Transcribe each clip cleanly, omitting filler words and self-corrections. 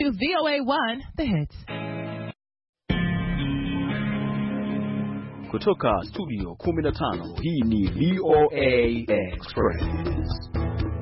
to VOA1 The Hits. Kutoka studio 15, hii ni VOA Express.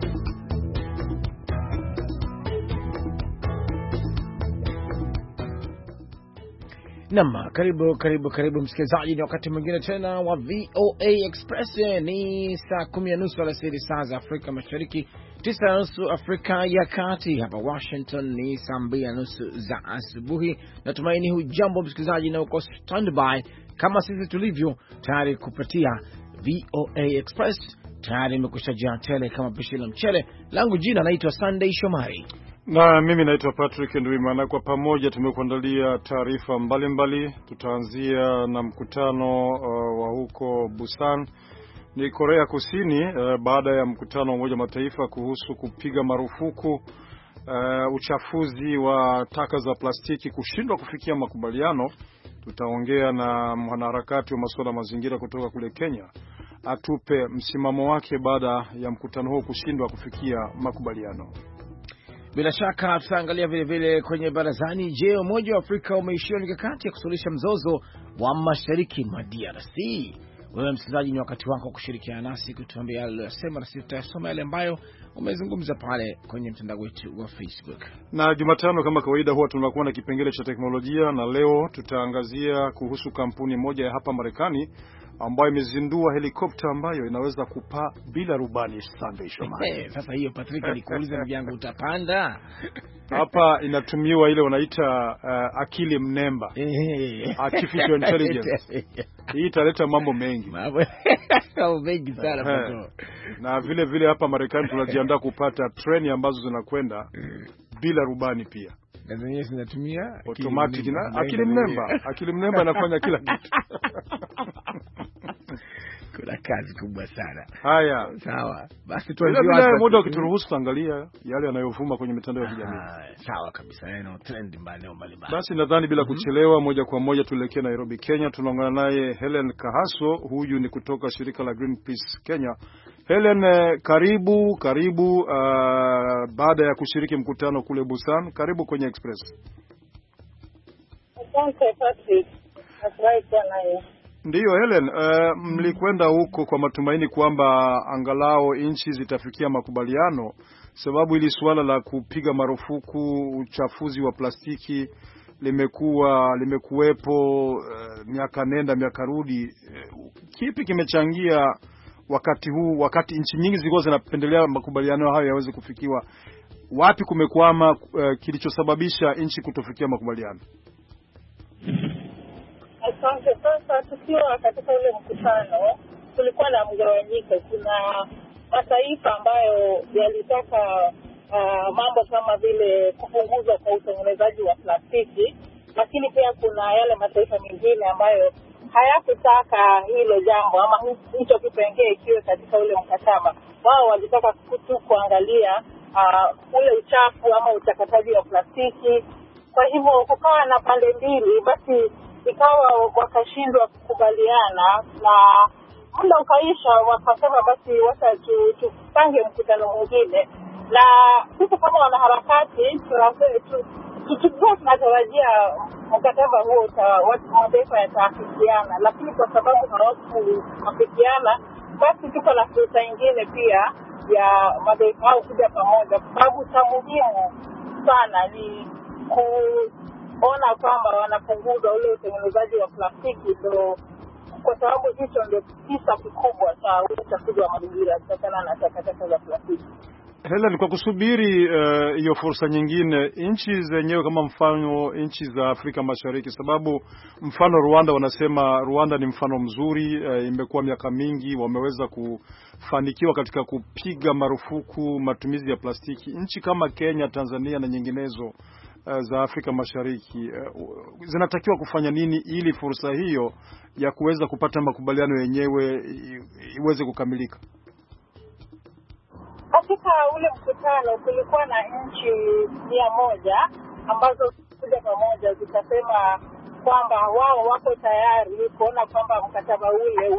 Naam, karibu msikilizaji, ni wakati mwingine tena wa VOA Express. Ni saa 10:30 alasiri saa za Afrika Mashariki, 9:30 Afrika ya Kati. Hapa Washington ni saa 2:30 za asubuhi. Natumaini hujambo msikilizaji na uko standby kama sisi tulivyo tayari kupatia VOA Express. Tayari nimekushajia tele kama pishi la mchele. Langu jina naitwa Sunday Shomari. Na mimi naitwa Patrick Ndwimana. Kwa pamoja tumekuandalia taarifa mbalimbali. Tutaanzia na mkutano wa huko Busan, ni Korea Kusini, baada ya mkutano wa Umoja wa Mataifa kuhusu kupiga marufuku uchafuzi wa taka za plastiki kushindwa kufikia makubaliano. Tutaongea na mwanaharakati wa masuala mazingira kutoka kule Kenya, atupe msimamo wake baada ya mkutano huo kushindwa kufikia makubaliano. Bila shaka tutaangalia vile vile kwenye barazani. Je, Umoja wa Afrika umeishiwa mikakati ya kusuluhisha mzozo wa mashariki mwa DRC? Wewe msikilizaji, ni wakati wako kushirikiana nasi kutuambia yale uliyosema, na sisi tutasoma yale ambayo umezungumza pale kwenye mtandao wetu wa Facebook. Na Jumatano kama kawaida huwa tunakuwa na kipengele cha teknolojia, na leo tutaangazia kuhusu kampuni moja ya hapa Marekani ambayo imezindua helikopta ambayo inaweza kupaa bila rubani. Sunday Shomari. Sasa hiyo Patrick, nikuulize ndugu yangu, utapanda? Hapa inatumiwa ile wanaita akili mnemba, artificial intelligence. Hii italeta mambo mengi. Mambo mengi sana. Na vile vile hapa Marekani tunajiandaa kupata treni ambazo zinakwenda bila rubani pia. Na zenyewe zinatumia automatic na akili mnemba. Akili mnemba inafanya kila kitu. Kuna kazi kubwa sana. Haya, sawa. Basi tuanzie muda ukituruhusu angalia yale yanayovuma kwenye mitandao ya kijamii. Sawa kabisa, yana trend mbalimbali. Basi nadhani bila kuchelewa, moja kwa moja tuelekee Nairobi, Kenya. Tunaongana naye Helen Kahaso, huyu ni kutoka shirika la Greenpeace Kenya. Helen, karibu baada ya kushiriki mkutano kule Busan, karibu kwenye Express. Asante Patrick. Asante sana. Ndiyo Helen, mlikwenda huko kwa matumaini kwamba angalau nchi zitafikia makubaliano, sababu ili suala la kupiga marufuku uchafuzi wa plastiki limekuwepo miaka nenda miaka rudi. Kipi kimechangia wakati huu, wakati nchi nyingi zilikuwa zinapendelea makubaliano hayo yaweze kufikiwa? Wapi kumekwama, kilichosababisha nchi kutofikia makubaliano? Asante. Sasa tukiwa katika ule mkutano kulikuwa na mgawanyiko. Kuna mataifa ambayo yalitaka mambo kama vile kupunguzwa kwa utengenezaji wa plastiki, lakini pia kuna yale mataifa mengine ambayo hayakutaka hilo jambo ama hicho kipengee kiwe katika ule mkataba. Wao walitaka kuangalia ule uchafu ama uchakataji wa plastiki. Kwa hivyo kukawa na pande mbili, basi ikawa wakashindwa kukubaliana, na muda ukaisha, wakasema basi wacha tupange mkutano mwingine. Na sisi kama wanaharakati tunatarajia mkataba huo mataifa yataafikiana, lakini kwa sababu hawakuafikiana, basi tuko na fursa nyingine pia ya mataifa hao kuja pamoja, kwa sababu cha muhimu sana ni kuona kwamba wanapunguza ule utengenezaji wa plastiki, ndio kwa sababu hicho ndio kisa kikubwa cha uchafuzi wa mazingira kutokana na takataka za plastiki. Helen, kwa kusubiri hiyo fursa nyingine, nchi zenyewe kama mfano nchi za Afrika Mashariki, sababu mfano Rwanda, wanasema Rwanda ni mfano mzuri, imekuwa miaka mingi wameweza kufanikiwa katika kupiga marufuku matumizi ya plastiki. Nchi kama Kenya, Tanzania na nyinginezo za Afrika Mashariki zinatakiwa kufanya nini ili fursa hiyo ya kuweza kupata makubaliano yenyewe iweze kukamilika? Katika ule mkutano kulikuwa na nchi 100 ambazo kuja pamoja zikasema kwamba wao wako tayari kuona kwamba mkataba ule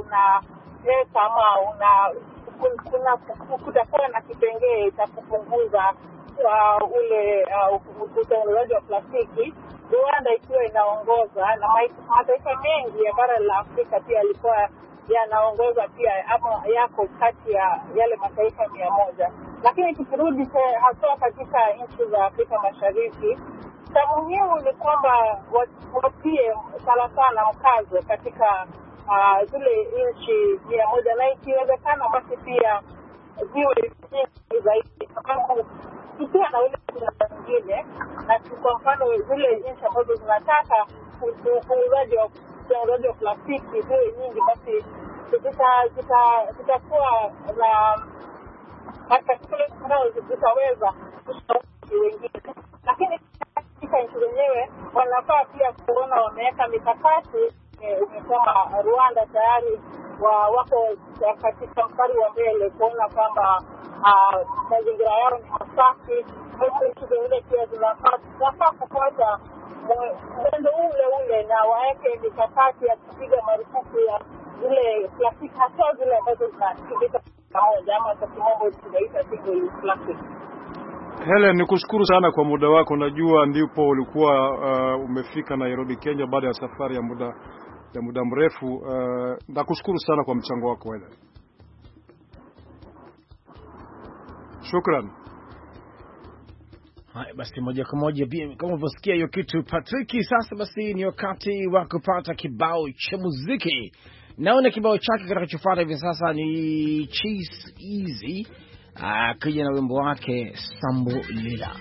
unaweka ama kutakuwa na kipengee cha kupunguza ule utengenezaji wa plastiki, Rwanda ikiwa inaongoza na mataifa mengi ya bara la Afrika pia yalikuwa yanaongoza pia ama yako kati ya yale mataifa 100. Lakini tukirudi hasa katika nchi za Afrika Mashariki, cha muhimu ni kwamba watie sana mkazo katika zile nchi 100 na ikiwezekana basi pia ziwe nyingi zaidi, sababu tukiwa na ule mwingine na kwa mfano zile nchi ambazo zinataka upunguzaji wa plastiki ziwe nyingi, basi zitakuwa na matatizo zitaweza kushauri wengine. Lakini katika nchi zenyewe wanafaa pia kuona wameweka mikakati. Umesema Rwanda tayari wako katika mstari wa mbele kuona kwamba mazingira yao ni masafi. Nchi zingine pia zinafaa kufuata mwendo ule na waweke mikakati ya kupiga marufuku ya zile plastiki, hasa zile ambazo zinatumika pamoja ama kwa kimombo tunaita single use plastic. Helen, nikushukuru sana kwa muda wako. Najua ndipo ulikuwa umefika Nairobi, Kenya baada ya safari ya muda mrefu. Nakushukuru sana kwa mchango wako Helen. Shukran. Hai, basi moja kwa moja kama ulivyosikia hiyo kitu Patrick. Sasa basi ni wakati wa kupata kibao cha muziki. Naona kibao chake kitakachofuata hivi sasa ni Chase Easy akija na wimbo wake Sambo Lila.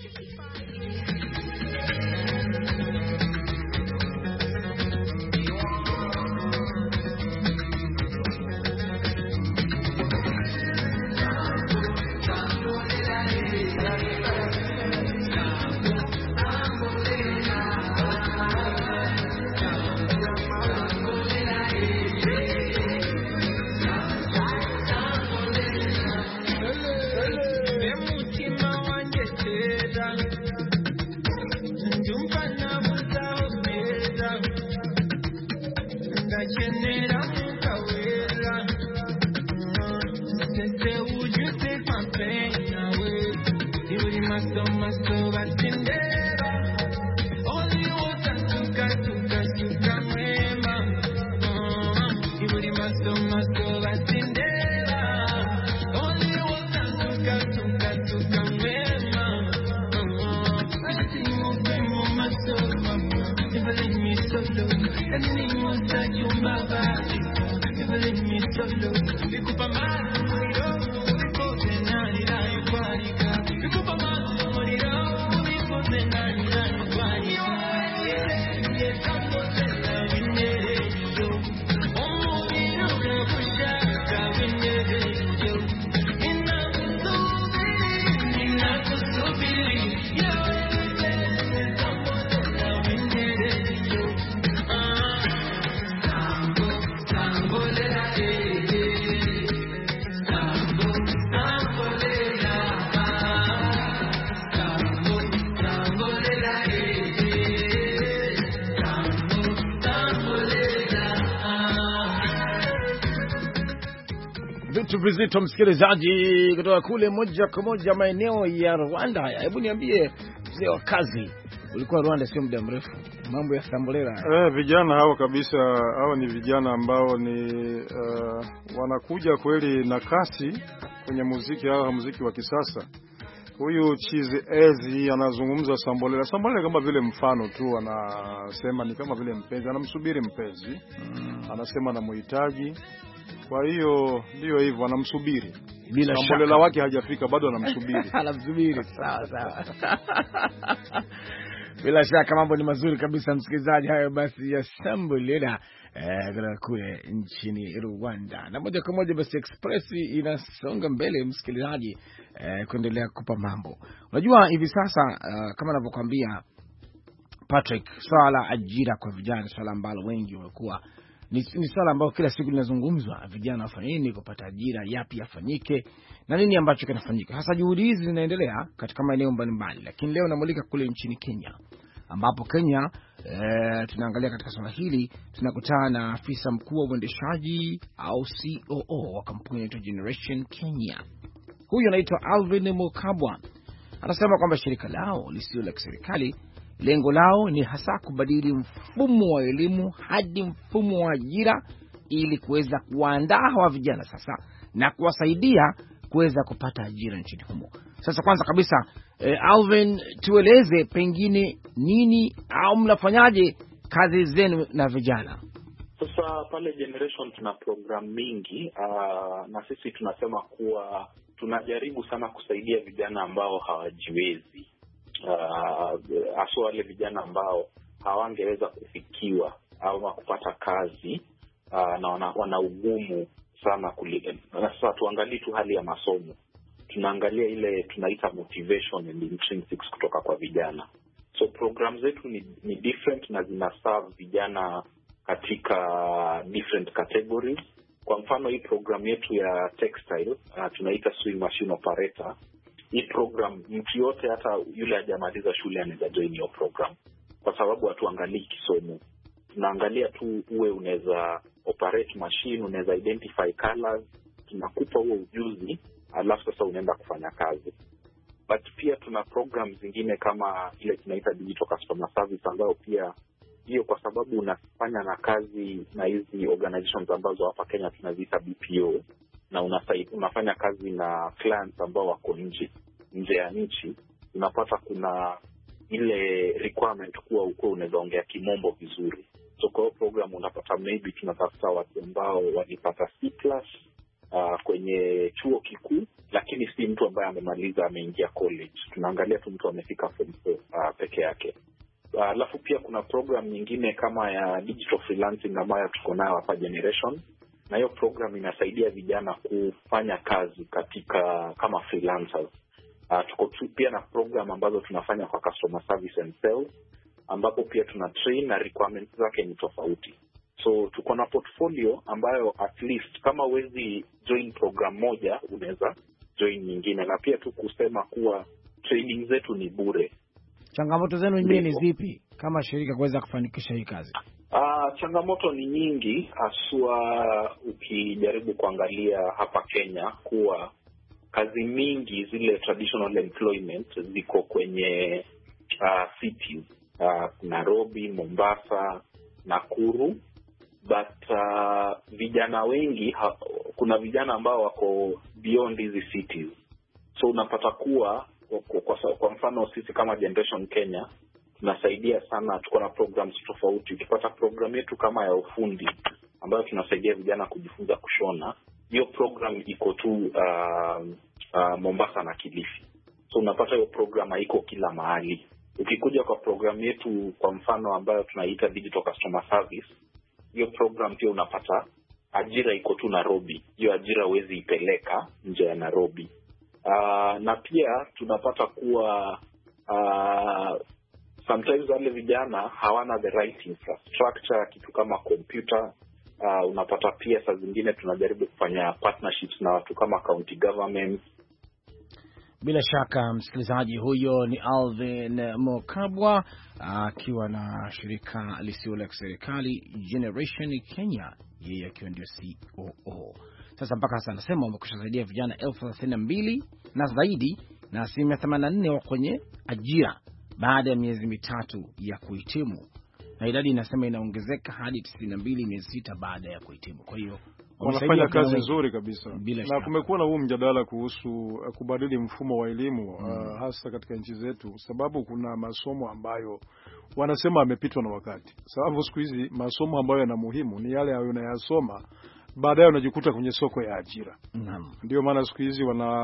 Vitu vizito msikilizaji kutoka kule moja kwa moja maeneo ya Rwanda. Hebu niambie mzee wa kazi, ulikuwa Rwanda sio muda mrefu, mambo ya Sambolera. Vijana hao kabisa, hao ni vijana ambao ni wanakuja kweli na kasi kwenye muziki wa kisasa. Huyu Chase Easy anazungumza Sambolera. Sambolera kama vile mfano tu, anasema ni kama vile mpenzi, anamsubiri mpenzi. Anasema anamhitaji. Kwa hiyo ndio hivyo, anamsubiri. Bila shaka Sambolera wake hajafika bado, anamsubiri. Anamsubiri, sawa. Bila shaka mambo ni mazuri kabisa msikilizaji. Hayo basi ya Sambolera kule nchini Rwanda. Na moja kwa moja basi Express inasonga mbele msikilizaji, kuendelea kupa mambo. Unajua hivi sasa kama ninavyokuambia Patrick, swala ajira kwa vijana, swala ambalo wengi wamekuwa ni swala ambalo kila siku linazungumzwa. Vijana wafanye nini kupata ajira, yapi yafanyike na nini ambacho kinafanyika. Hasa juhudi hizi zinaendelea katika maeneo mbalimbali, lakini leo namulika kule nchini Kenya, ambapo Kenya tunaangalia katika swala hili. Tunakutana na afisa mkuu wa uendeshaji au COO wa kampuni inaitwa Generation Kenya. Huyu anaitwa Alvin Mukabwa. Anasema kwamba shirika lao lisilo la kiserikali lengo lao ni hasa kubadili mfumo wa elimu hadi mfumo wa ajira ili kuweza kuandaa hawa vijana sasa na kuwasaidia kuweza kupata ajira nchini humo. Sasa kwanza kabisa Alvin, tueleze pengine nini au mnafanyaje kazi zenu na vijana? Sasa pale Generation tuna program mingi na sisi tunasema kuwa tunajaribu sana kusaidia vijana ambao hawajiwezi, hasa wale vijana ambao hawangeweza kufikiwa au kupata kazi na wana ugumu sana sasa tuangalie tu hali ya masomo. Tunaangalia ile tunaita motivation and intrinsics kutoka kwa vijana. So program zetu ni different na zina serve vijana katika different categories. Kwa mfano hii program yetu ya textile tunaita sewing machine operator. Hii program mtu yote hata yule hajamaliza shule anaweza join hiyo program. Kwa sababu hatuangalii kisomo. Tunaangalia tu uwe unaweza operate machine, unaweza identify colors, tunakupa huo ujuzi, alafu sasa unaenda kufanya kazi. But pia tuna programs zingine kama ile tunaita digital customer service ambayo pia hiyo kwa sababu unafanya na kazi na hizi organizations ambazo hapa Kenya tunaziita BPO na unafanya kazi na clients ambao wako nje ya nchi, unapata kuna ile requirement kuwa uko unaweza ongea kimombo vizuri. So kwa program unapata maybe tunatafuta watu ambao walipata C+ kwenye chuo kikuu, lakini si mtu ambaye amemaliza ameingia college. Tunaangalia tu mtu amefika form 4 peke yake. Alafu pia kuna program nyingine kama ya digital freelancing ambayo tuko nayo hapa Generation, na hiyo program inasaidia vijana kufanya kazi katika kama freelancers. Tuko pia na program ambazo tunafanya kwa customer service and sales, ambapo pia tuna train na requirements zake ni tofauti. So tuko na portfolio ambayo at least kama huwezi join program moja unaweza join nyingine, na pia tu kusema kuwa training zetu ni bure. Changamoto zenu nyinyi ni zipi kama shirika kuweza kufanikisha hii kazi? Changamoto ni nyingi, haswa ukijaribu kuangalia hapa Kenya kuwa kazi mingi zile traditional employment ziko kwenye cities, Nairobi, Mombasa, Nakuru, but vijana wengi kuna vijana ambao wako beyond these cities. So unapata kuwa kwa mfano sisi kama Generation Kenya tunasaidia sana, tuko na programs tofauti. Ukipata program yetu kama ya ufundi ambayo tunasaidia vijana kujifunza kushona, hiyo program iko tu Mombasa na Kilifi. So unapata hiyo program haiko kila mahali. Ukikuja kwa program yetu kwa mfano ambayo tunaita digital customer service, hiyo program pia unapata ajira iko tu Nairobi. Hiyo ajira huwezi ipeleka nje ya Nairobi. Na pia tunapata kuwa sometimes wale vijana hawana the right infrastructure, kitu kama computer. Unapata pia saa zingine tunajaribu kufanya partnerships na watu kama county government. Bila shaka msikilizaji, huyo ni Alvin Mokabwa akiwa na shirika lisilo la serikali Generation Kenya, yeye akiwa ndio COO. Sasa mpaka sasa anasema wamekusaidia vijana 32,000 na zaidi, na 84% wako kwenye ajira baada ya miezi mitatu ya kuhitimu, na idadi inasema inaongezeka hadi 92 miezi 6 baada ya kuhitimu. Kwa hiyo wanafanya kazi nzuri kabisa. Na kumekuwa na huu mjadala kuhusu kubadili mfumo wa elimu hasa katika nchi zetu, sababu kuna masomo ambayo wanasema amepitwa na wakati. Sababu siku hizi masomo ambayo yana muhimu ni yale unayosoma baadaye unajikuta kwenye soko ya ajira. Ndio maana siku hizi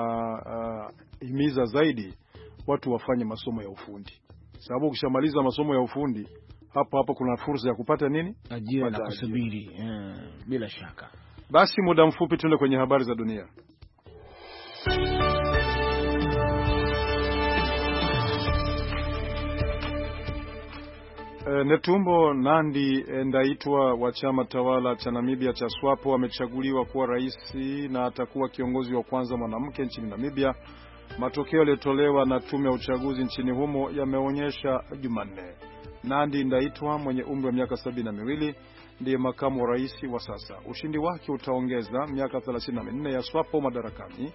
wanahimiza zaidi watu wafanye masomo ya ufundi. Sababu ukishamaliza masomo ya ufundi hapo kuna fursa ya kupata nini? Ajira na kusubiri. Bila shaka. Basi muda mfupi tuende kwenye habari za dunia. Netumbo Nandi-Ndaitwah wa chama tawala cha Namibia cha SWAPO amechaguliwa kuwa rais na atakuwa kiongozi wa kwanza mwanamke nchini Namibia. Matokeo yaliyotolewa na tume ya uchaguzi nchini humo yameonyesha Jumanne. Nandi-Ndaitwah mwenye umri wa miaka 72 ndiye makamu wa rais wa sasa. Ushindi wake utaongeza miaka 34 ya SWAPO madarakani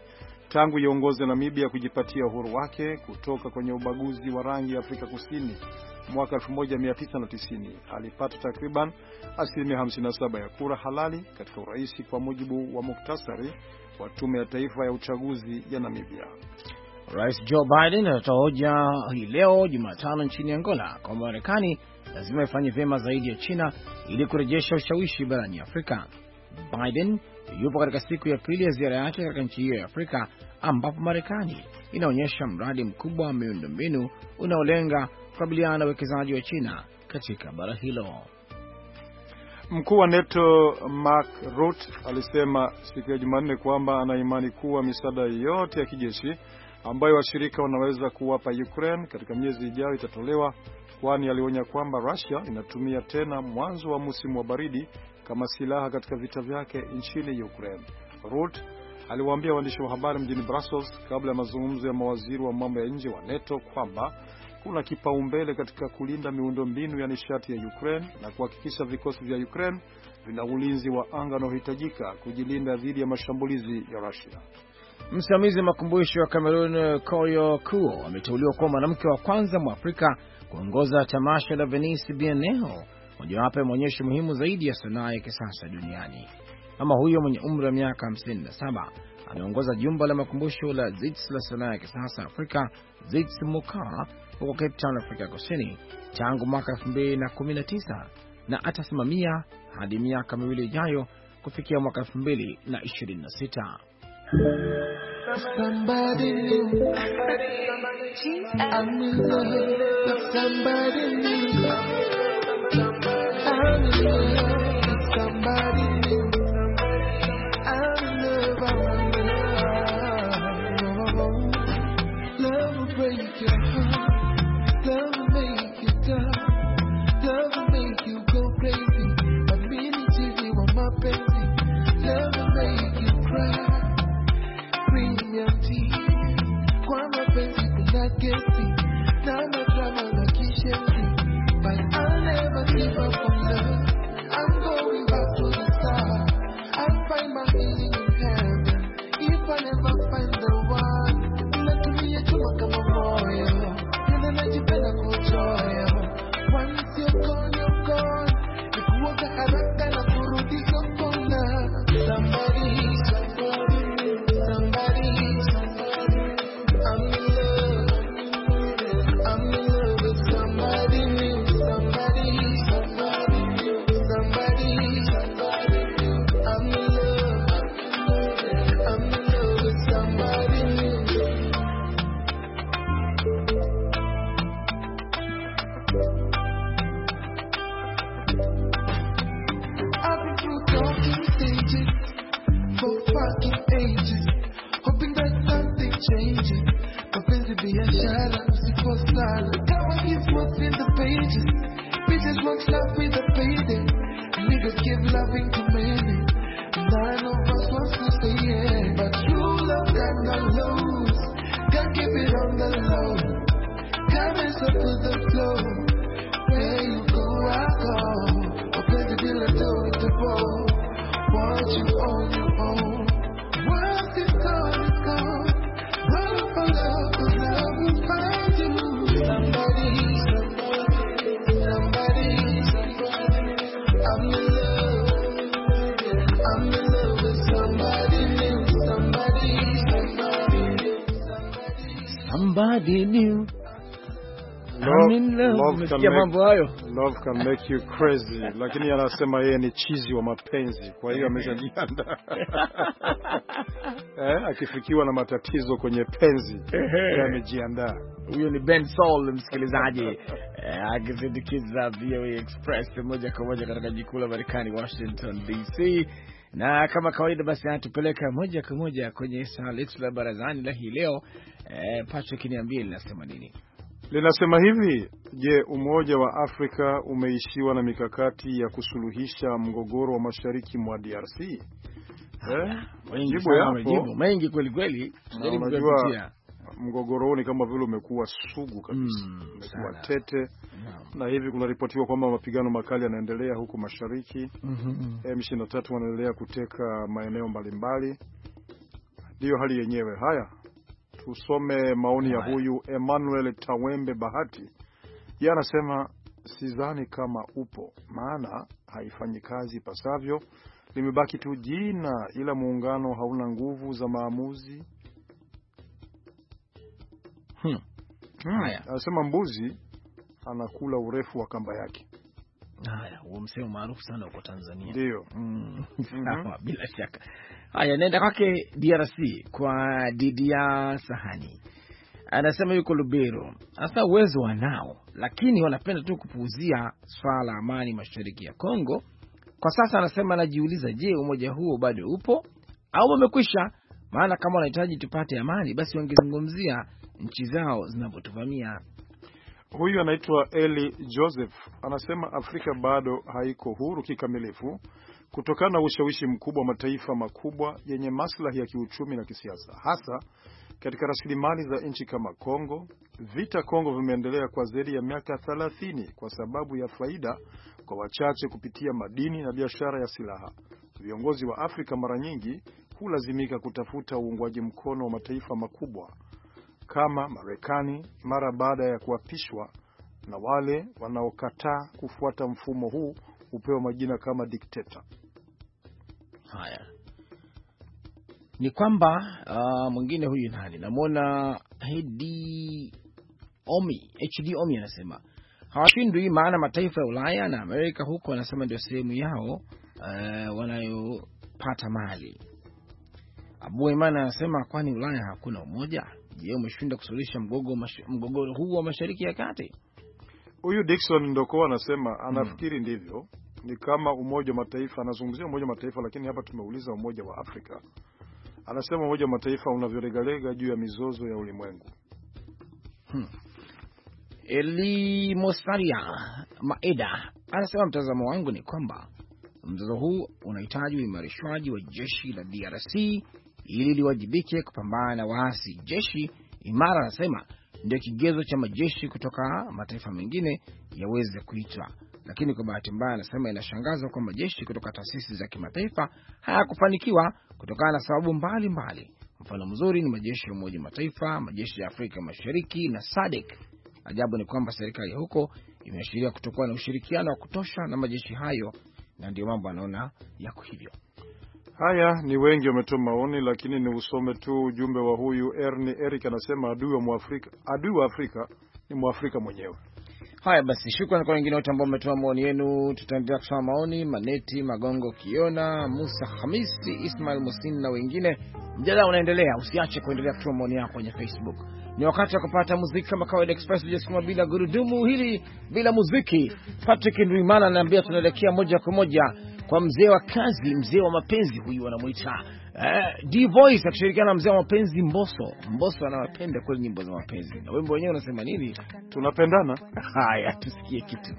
tangu iongoze Namibia kujipatia uhuru wake kutoka kwenye ubaguzi wa rangi ya Afrika Kusini mwaka 1990. Alipata takriban 57% ya kura halali katika urais kwa mujibu wa muktasari wa Tume ya Taifa ya Uchaguzi ya Namibia. Rais Joe Biden anatoa hoja hii leo Jumatano nchini Angola kwamba Marekani lazima ifanye vyema zaidi ya China ili kurejesha ushawishi barani Afrika. Biden yupo katika siku ya pili ya ziara yake katika nchi hiyo ya Afrika ambapo Marekani inaonyesha mradi mkubwa wa miundombinu unaolenga kukabiliana na uwekezaji wa China katika bara hilo. Mkuu wa NATO Mark Rutte alisema siku ya Jumanne kwamba ana imani kuwa misaada yote ya kijeshi ambayo washirika wanaweza kuwapa Ukraine katika miezi ijayo itatolewa, kwani alionya kwamba Russia inatumia tena mwanzo wa msimu wa baridi kama silaha katika vita vyake nchini Ukraine. Rutte aliwaambia waandishi wa habari mjini Brussels kabla ya mazungumzo ya mawaziri wa mambo ya nje wa NATO kwamba kuna kipaumbele katika kulinda miundombinu ya nishati ya Ukraine na kuhakikisha vikosi vya Ukraine vina ulinzi wa anga unaohitajika kujilinda dhidi ya mashambulizi ya Russia. Msimamizi wa makumbusho wa Cameroon Koyo Kuo ameteuliwa kuwa mwanamke wa kwanza Mwafrika kuongoza tamasha la Venice Biennale, mojawapo ya maonyesho muhimu zaidi ya sanaa ya kisasa duniani. Mama huyo mwenye umri wa miaka 57 ameongoza jumba la makumbusho la Zits la sanaa ya kisasa Afrika, Zits Muka, huko Cape Town, Afrika Kusini tangu mwaka 2019 na atasimamia hadi miaka miwili ijayo kufikia mwaka 2026. Somebody new. I'm in love with somebody new. I'm in love with somebody new. I'm in love. Love will break your heart. Love will make you die. Love will make you go crazy. But me and you want my baby. Love will make you cry. Kwa mapenzi kuna kesi na madrama na kishenzi, but I'll never give up on love. I'm going back to the start. I'll find my meaning in heaven if I never find the one. Natumia chuma kama moyo na najipenda kuchoyo. Once you're gone, nikuoga haraka na kurudi sokona. Somebody new. Love can make you crazy. Lakini anasema yeye ni chizi wa mapenzi, kwa hiyo ameshajiandaa. Akifikiwa na matatizo kwenye penzi, amejiandaa. Huyo ni Ben Soul, msikilizaji, akisindikiza VOA Express moja kwa moja katika jikuu la Marekani, Washington DC. Na kama kawaida basi anatupeleka moja kwa moja kwenye saa letu la barazani la hii leo. Patrick, niambie linasema nini? Linasema hivi: je, Umoja wa Afrika umeishiwa na mikakati ya kusuluhisha mgogoro wa mashariki mwa DRC? Majibu mengi kweli kweli. Unajua mgogoro ni kama vile umekuwa sugu kabisa, umekuwa tete. Na hivi kunaripotiwa kwamba mapigano makali yanaendelea huko mashariki. M23 wanaendelea kuteka maeneo mbalimbali. Ndiyo hali yenyewe. Haya, tusome maoni ya huyu Emmanuel Tawembe Bahati. Yeye anasema sidhani kama upo, maana haifanyi kazi pasavyo, limebaki tu jina, ila muungano hauna nguvu za maamuzi. Haya, anasema mbuzi anakula urefu wa kamba yake. Haya, huo msemo maarufu sana huko Tanzania. Ndio. Sawa, bila shaka. Haya, nenda kwake DRC kwa Didia Sahani. Anasema yuko Lubero. Hasa uwezo wanao, lakini wanapenda tu kupuuzia swala la amani mashariki ya Kongo. Kwa sasa anasema anajiuliza, je, umoja huo bado upo au umekwisha? Maana kama wanahitaji tupate amani, basi wangezungumzia nchi zao zinapotuvamia. Huyu anaitwa Eli Joseph. Anasema Afrika bado haiko huru kikamilifu kutokana na ushawishi mkubwa wa mataifa makubwa yenye maslahi ya kiuchumi na kisiasa, hasa katika rasilimali za nchi kama Kongo. Vita Kongo vimeendelea kwa zaidi ya miaka 30 kwa sababu ya faida kwa wachache kupitia madini na biashara ya silaha. Viongozi wa Afrika mara nyingi hulazimika kutafuta uungwaji mkono wa mataifa makubwa kama Marekani mara baada ya kuapishwa, na wale wanaokataa kufuata mfumo huu hupewa majina kama dikteta. Haya, ni kwamba mwingine huyu nani, namwona HD Omi anasema hawashindwi, maana mataifa ya Ulaya na Amerika huko wanasema ndio sehemu yao wanayopata mali. Abu Imana anasema kwani Ulaya hakuna umoja? Je, umeshinda kusuluhisha mgogoro huu wa Mashariki ya Kati? Huyu Dickson Ndoko anasema anafikiri ndivyo, ni kama Umoja wa Mataifa. Anazungumzia Umoja wa Mataifa, lakini hapa tumeuliza Umoja wa Afrika. Anasema Umoja wa Mataifa unavyoregalega juu ya mizozo ya ulimwengu. Eli Mosaria Maeda anasema mtazamo wangu ni kwamba mzozo huu unahitaji uimarishwaji wa jeshi la DRC ili liwajibike kupambana na waasi. Jeshi imara, anasema, ndio kigezo cha majeshi kutoka mataifa mengine yaweze kuitwa. Lakini kwa bahati mbaya, anasema, inashangaza kwamba majeshi kutoka taasisi za kimataifa hayakufanikiwa kutokana na sababu mbalimbali. Mfano mzuri ni majeshi ya Umoja wa Mataifa, majeshi ya Afrika Mashariki na SADC. Ajabu ni kwamba serikali ya huko imeashiria kutokuwa na ushirikiano wa kutosha na majeshi hayo, na ndio mambo anaona yako hivyo. Haya, ni wengi wametoa maoni, lakini ni usome tu ujumbe wa huyu Eric. Anasema adui wa Afrika ni Mwafrika mwenyewe. Haya basi, shukrani kwa wengine wote ambao wametoa maoni yenu. Tutaendelea kusoma maoni. Maneti Magongo, Kiona Musa, Hamisi Ismail Musin na wengine. Mjadala unaendelea, usiache kuendelea kutoa maoni yako kwenye Facebook. Ni wakati wa kupata muziki kama kawaida. Express hujasukuma bila gurudumu hili, bila muziki. Patrick Ndwimana ananiambia tunaelekea moja kwa moja kwa mzee wa kazi, mzee wa mapenzi huyu wanamuita D Voice, akishirikiana na mzee wa mapenzi Mbosso. Mbosso anawapenda kweli nyimbo za mapenzi. Na wimbo wenyewe unasema nini? Tunapendana. Haya, tusikie kitu.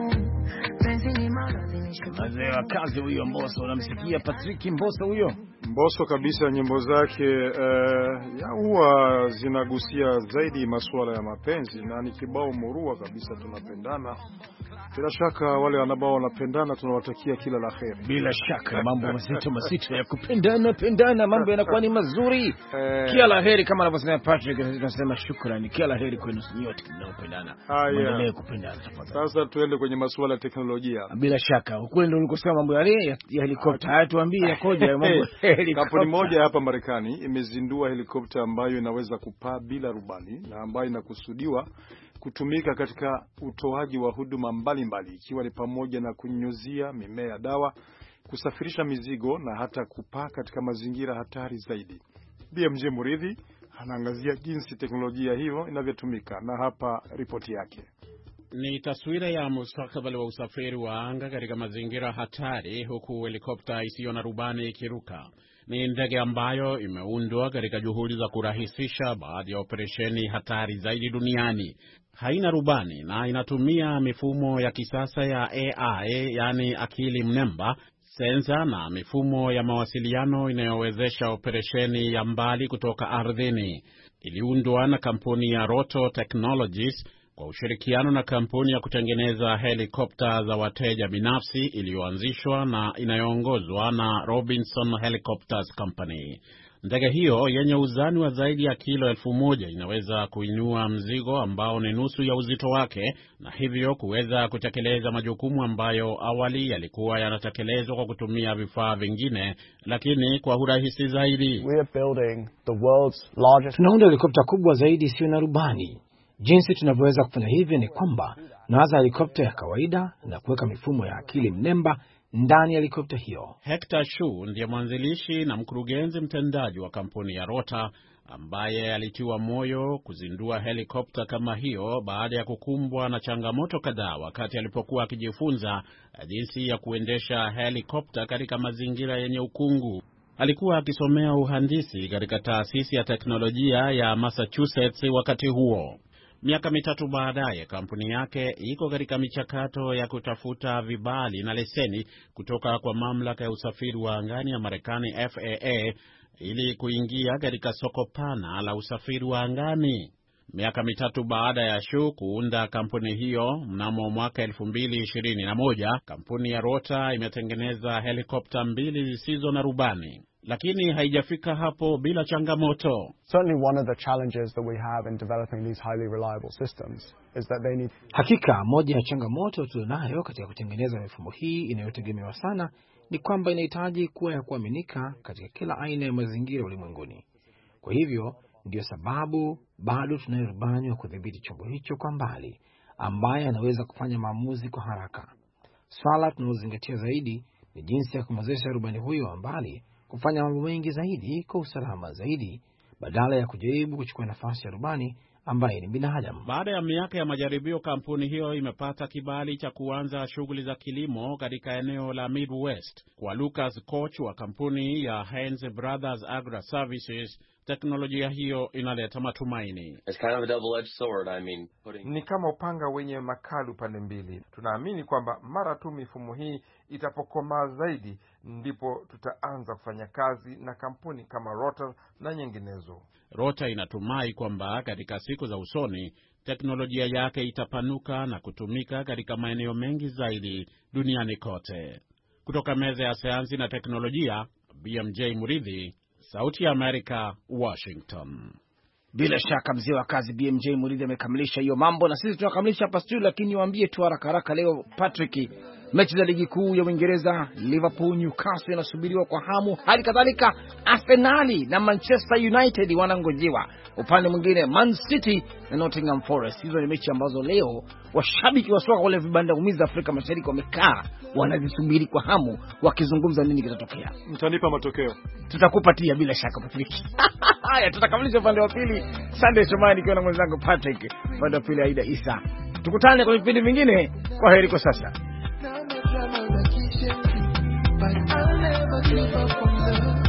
Mzee wa kazi huyo Mbosso, unamsikia Patrick Mbosso huyo. Mbosso kabisa, nyimbo zake huwa zinagusia zaidi masuala ya mapenzi, na ni kibao murua kabisa. Tunapendana, bila shaka wale ambao wanapendana tunawatakia kila la kheri. Bila shaka mambo mazito ya kupendana, mambo yanakuwa ni mazuri. Kila la heri, kama anavyosema Patrick, tunasema shukrani, kila la heri kwenu nyote mnaopendana. Endelee kupendana tafadhali. Sasa tuende kwenye masuala ya teknolojia. Bila shaka ukweli ndio ulikosema mambo yale ya helikopta. Haya, tuambie yakoje mambo ya helikopta. Kampuni moja hapa Marekani imezindua helikopta ambayo inaweza kupaa bila rubani na ambayo inakusudiwa kutumika katika utoaji wa huduma mbalimbali, ikiwa ni pamoja na kunyunyuzia mimea dawa, kusafirisha mizigo na hata kupaa katika mazingira hatari zaidi. BMJ Muridhi anaangazia jinsi teknolojia hiyo inavyotumika, na hapa ripoti yake. Ni taswira ya mustakabali wa usafiri wa anga katika mazingira hatari, huku helikopta isiyo na rubani ikiruka. Ni ndege ambayo imeundwa katika juhudi za kurahisisha baadhi ya operesheni hatari zaidi duniani. Haina rubani na inatumia mifumo ya kisasa ya AI, yani akili mnemba, sensa na mifumo ya mawasiliano inayowezesha operesheni ya mbali kutoka ardhini. Iliundwa na kampuni ya Roto Technologies kwa ushirikiano na kampuni ya kutengeneza helikopta za wateja binafsi iliyoanzishwa na inayoongozwa na Robinson Helicopters Company. Ndege hiyo yenye uzani wa zaidi ya kilo 1000 inaweza kuinua mzigo ambao ni nusu ya uzito wake, na hivyo kuweza kutekeleza majukumu ambayo awali yalikuwa yanatekelezwa kwa kutumia vifaa vingine, lakini kwa urahisi zaidi. Tunaunda helikopta kubwa zaidi isiyo na rubani. Jinsi tunavyoweza kufanya hivyo ni kwamba tunaanza helikopta ya kawaida na kuweka mifumo ya akili mnemba ndani ya helikopta hiyo. Hector Shu ndiye mwanzilishi na mkurugenzi mtendaji wa kampuni ya Rota, ambaye alitiwa moyo kuzindua helikopta kama hiyo baada ya kukumbwa na changamoto kadhaa wakati alipokuwa akijifunza jinsi ya kuendesha helikopta katika mazingira yenye ukungu. Alikuwa akisomea uhandisi katika taasisi ya teknolojia ya Massachusetts wakati huo. Miaka mitatu baadaye, kampuni yake iko katika michakato ya kutafuta vibali na leseni kutoka kwa mamlaka ya usafiri wa angani ya Marekani FAA ili kuingia katika soko pana la usafiri wa angani. Miaka mitatu baada ya Shu kuunda kampuni hiyo, mnamo mwaka 2021, kampuni ya Rota imetengeneza helikopta 2 zisizo na rubani. Lakini haijafika hapo bila changamoto. Hakika moja ya changamoto tulionayo katika kutengeneza mifumo hii inayotegemewa sana ni kwamba inahitaji kuwa ya kuaminika katika kila aina ya mazingira ulimwenguni. Kwa hivyo ndio sababu bado tunayo rubani wa kudhibiti chombo hicho kwa mbali, ambaye anaweza kufanya maamuzi kwa haraka. Swala tunalozingatia zaidi ni jinsi ya kumwezesha rubani huyo wa mbali kufanya mambo mengi zaidi kwa usalama zaidi, badala ya kujaribu kuchukua nafasi ya rubani ambaye ni binadamu. Baada ya miaka ya majaribio, kampuni hiyo imepata kibali cha kuanza shughuli za kilimo katika eneo la Midwest. Kwa Lucas Koch wa kampuni ya Heinz Brothers Agri Services, teknolojia hiyo inaleta matumaini. Ni kama upanga wenye makali pande mbili. Tunaamini kwamba mara tu mifumo hii itapokomaa zaidi, ndipo tutaanza kufanya kazi na kampuni kama Rota na nyinginezo. Rota inatumai kwamba katika siku za usoni teknolojia yake itapanuka na kutumika katika maeneo mengi zaidi duniani kote. Kutoka meza ya sayansi na teknolojia, BMJ Muridhi, Sauti ya Amerika, Washington. Bila shaka mzee wa kazi BMJ Muridhi amekamilisha hiyo mambo, na sisi tunakamilisha hapa studio. Lakini niwaambie tu haraka leo, Patrick, mechi za ligi kuu ya Uingereza, Liverpool Newcastle inasubiriwa kwa hamu, hali kadhalika Arsenal na Manchester United wanangojewa. Upande mwingine Man City na Nottingham Forest. Hizo ni mechi ambazo leo washabiki wa soka wale vibanda umiza Afrika Mashariki wamekaa wanazisubiri kwa hamu, wakizungumza nini kitatokea. Mtanipa matokeo? Tutakupatia bila shaka Patrick. Haya, tutakamilisha upande wa pili. Sunday Shomani nikiwa na mwenzangu Patrick, upande wa pili Aida Isa. Tukutane kwenye vipindi vingine. Kwa heri kwa sasa. But I'll never give up on love.